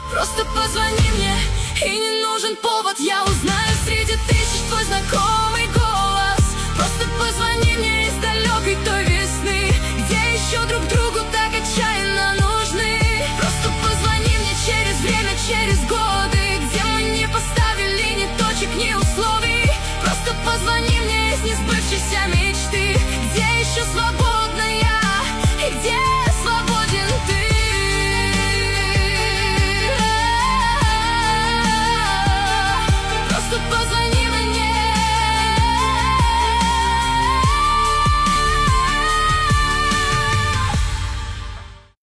Просто позвони мне, и не нужен повод. Я узнаю среди тысяч твой знакомый голос. Просто позвони мне из далекой той весны, где еще друг друга